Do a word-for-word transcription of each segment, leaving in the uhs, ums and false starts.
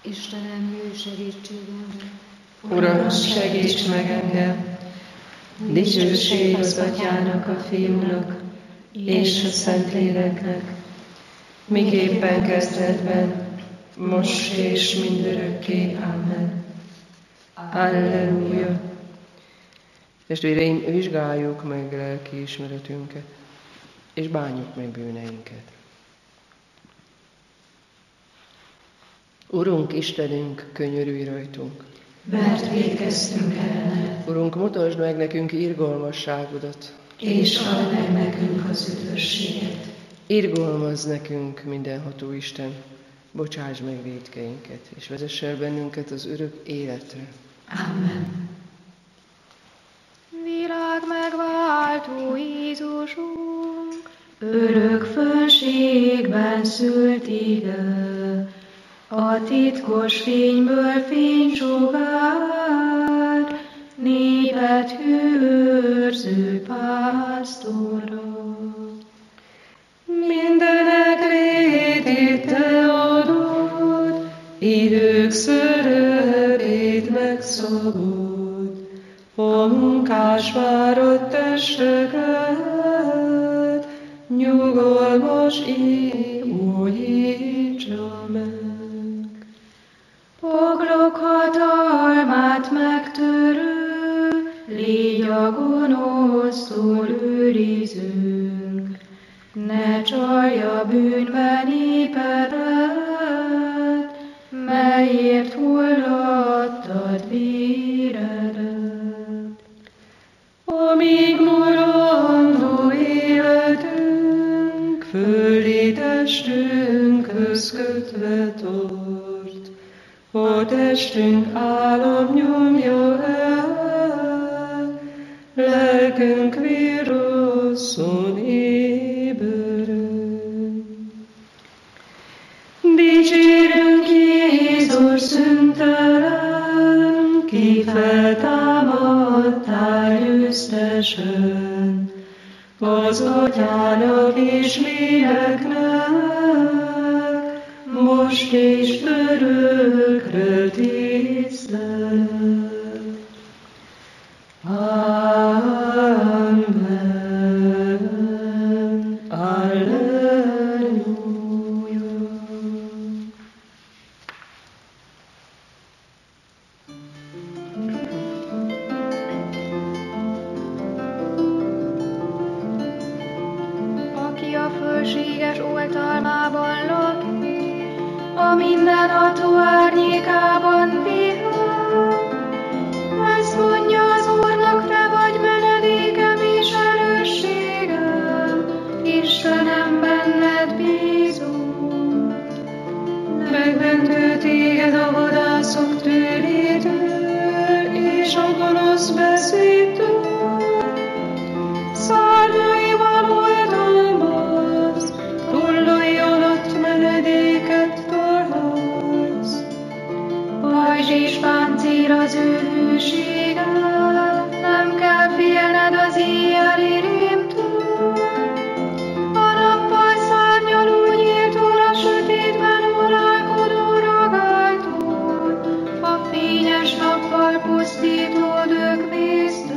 Istenem, jöjj segítségemre! Uram, segíts meg engem! Dicsőség az Atyának, a Fiúnak és a Szentléleknek, miképpen kezdetben, most és mindörökké. Amen. Alleluja! Testvéreim, vizsgáljuk meg lelki ismeretünket, és bánjuk meg bűneinket. Urunk, Istenünk, könyörülj rajtunk! Mert vétkeztünk ellened. Urunk, mutasd meg nekünk irgalmasságodat, és add meg nekünk az üdvösséget. Irgalmazz nekünk, mindenható Isten, bocsáss meg vétkeinket, és vezess el bennünket az örök életre. Amen. Világ megváltó Jézusunk, örök fönségben szült ige, a titkos fényből fénysugár, népet hűőrző pásztora. Mindenek létét te adod, idők szörötét megszabod, a munkás fáradt testeket, nyugalmas éj újítsa meg. Poklok hatalmát megtörő, légy a gonosztól őrizünk, ne csalj a bűnbe népedet, melyért hullattad véredet. Amíg maradó életünk, földi testünkhöz kötve tart, a testünk álom nyomja el, lelkünk vírosszon ébred. Dicsérünk Jézus szüntelen, ki feltámadtál győztesen, az Atyának és léleknek, most és örökre tisztelet. Amen. Alleluja. aki a fölséges oltalmában lakik, a mindenható árnyékában pihen. Ezt mondja az Úrnak, te vagy menedékem és erősségem, Istenem, benned bízom. Megmentő téged a vadászok tőlétől, és a gonosz beszédtől. Szárnyaival oltalmaz, tollai alatt menedéket találsz. Pajzs és páncél az ő hűsége, nem kell félned az éjjeli rémtől. A nappal szárnyal úgy írtól, a sötétben uralkodó ragáltól, a fényes nappal pusztító dögvésztől.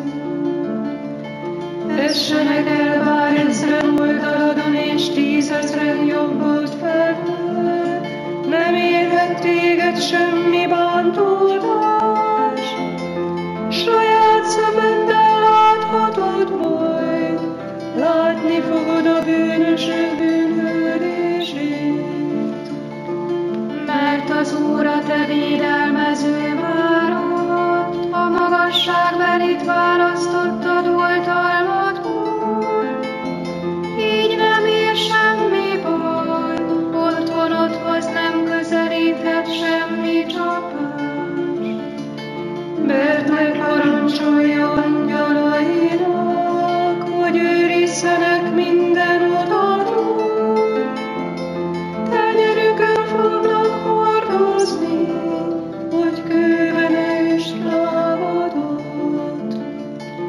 Essenek el bár ezren oldaladon, és tízezren jobbot felől, nem érhet téged semmi bántódás. Saját szemeddel láthatod majd, látni fogod a bűnösök bűnhődését. Mert az Úr a te védelmező várod, a magasságbelit választottad oltalmadból. Így nem ér semmi baj, otthonodhoz nem közelíthet semmi csapás. Mert megparancsolja angyalainak, hogy őrizzenek minden odaról. Tenyerükön fognak hordozni, hogy kőbe ne üsd lábadat.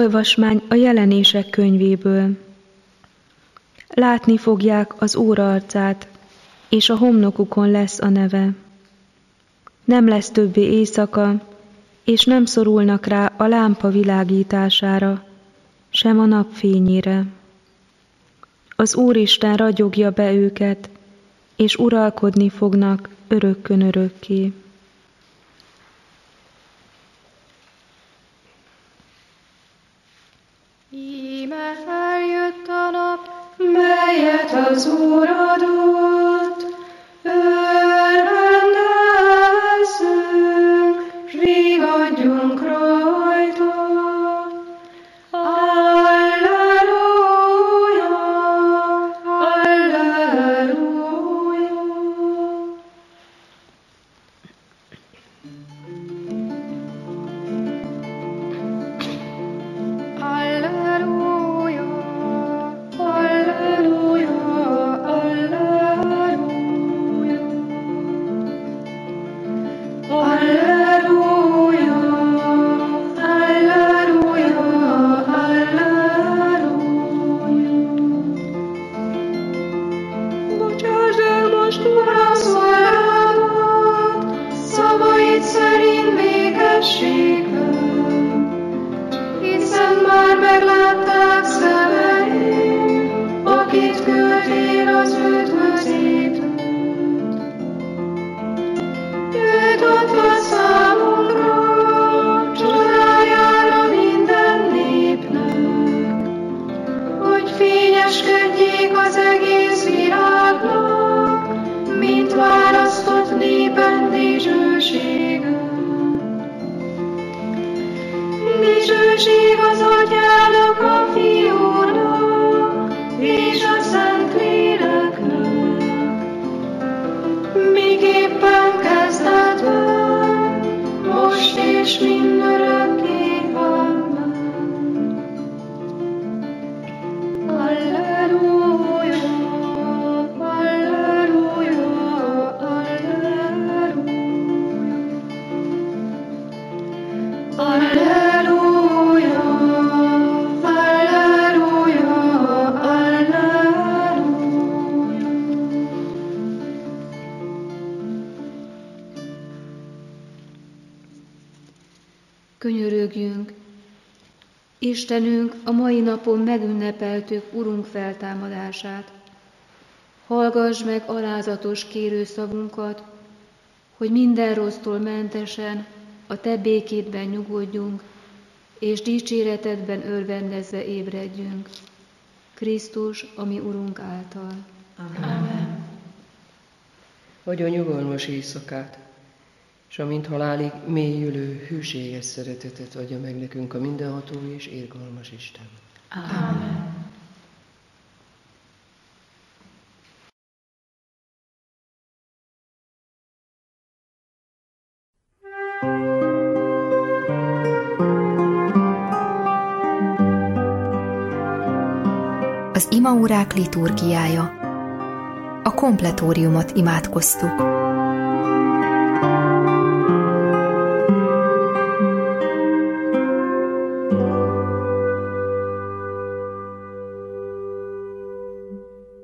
Olvasmány a Jelenések könyvéből. Látni fogják az Úr arcát, és a homlokukon lesz a neve. Nem lesz többé éjszaka, és nem szorulnak rá a lámpa világítására, sem a napfényére. Az Úristen ragyogja be őket, és uralkodni fognak örökkön örökké. Íme eljött a nap, melyet az Úr adott, örvendezzünk, s vigadjunk rajta. Alleluja, alleluja. Alleluja, alleluja, alleluja. Alleluja, alleluja, alleluja. Bocsásd el most, Uram, szolgálatot, szavaid szerint békességben, hiszen már meglátták szemeim, akit küldtél az üdvözítőt. Őt adta számunkra, csodájára minden népnek, hogy fényeskedjék az egész világnak, mint választott népen dicsőségünk. Dicsőség az Atyának, a Fiúnak, és a Szentléleknek, miképpen kezdetben, most és mindörökké. Amen. Alleluja, alleluja, alleluja. Alleluja, alleluja, alleluja. Könyörögjünk! Istenünk, a mai napon megünnepeltük Urunk feltámadását. Hallgass meg alázatos kérőszavunkat, hogy minden rossztól mentesen a Te békédben nyugodjunk, és dicséretedben örvendezve ébredjünk. Krisztus, a mi Urunk által. Amen. Adjon nyugalmas éjszakát, és amint halálig mélyülő, hűséges szeretetet adja meg nekünk a mindenható és irgalmas Isten. Amen. Az imaórák liturgiája. A kompletóriumot imádkoztuk.